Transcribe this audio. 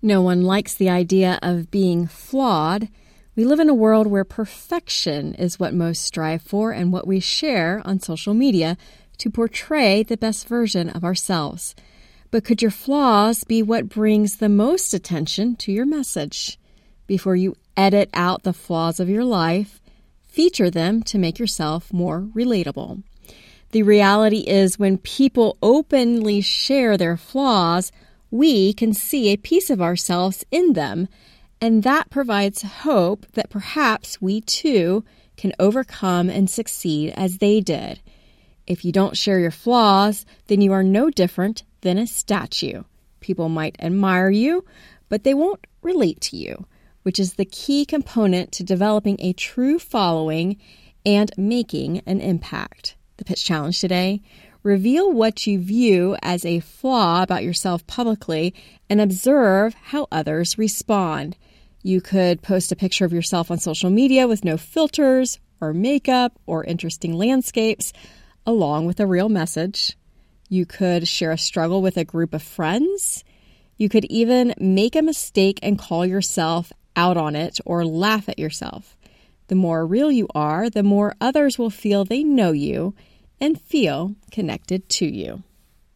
No one likes the idea of being flawed. We live in a world where perfection is what most strive for and what we share on social media to portray the best version of ourselves. But could your flaws be what brings the most attention to your message? Before you edit out the flaws of your life, feature them to make yourself more relatable. The reality is when people openly share their flaws, we can see a piece of ourselves in them, and that provides hope that perhaps we too can overcome and succeed as they did. If you don't share your flaws, then you are no different than a statue. People might admire you, but they won't relate to you, which is the key component to developing a true following and making an impact. The pitch challenge today: reveal what you view as a flaw about yourself publicly and observe how others respond. You could post a picture of yourself on social media with no filters or makeup or interesting landscapes, along with a real message. You could share a struggle with a group of friends. You could even make a mistake and call yourself out on it or laugh at yourself. The more real you are, the more others will feel they know you and feel connected to you.